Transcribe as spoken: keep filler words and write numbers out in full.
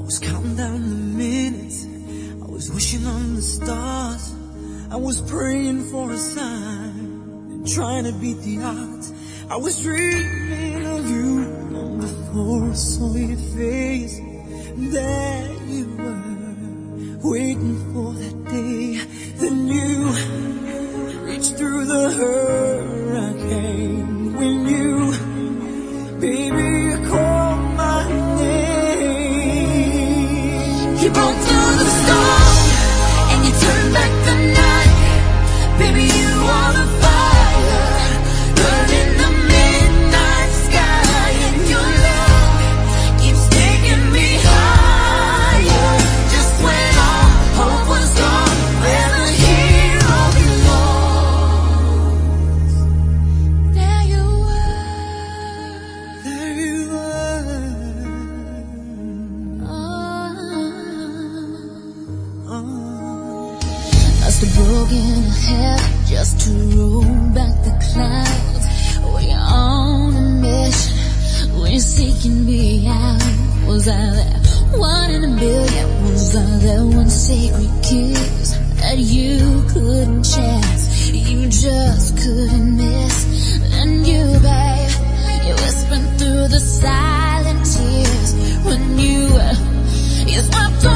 was counting down the minutes, I was wishing on the stars, I was praying for a sign, and trying to beat the odds. I was dreaming of you, long before I saw your face. There you were, waiting for that day. Then you reached through the hurricane. When you, baby, you called my name. You broke through the storm and you turned back the night. Baby, you are the fire burning the midnight sky, and your love keeps taking me higher. Just when all hope was gone, where the hero belongs. There you were, there you were. Oh, oh. Must have broken a hair just to roll back the clouds. Were you on a mission? Were you seeking me out? Was I that one in a billion? Was I that one sacred kiss that you couldn't chance? You just couldn't miss. And you, babe, you whispered through the silent tears when you, you swept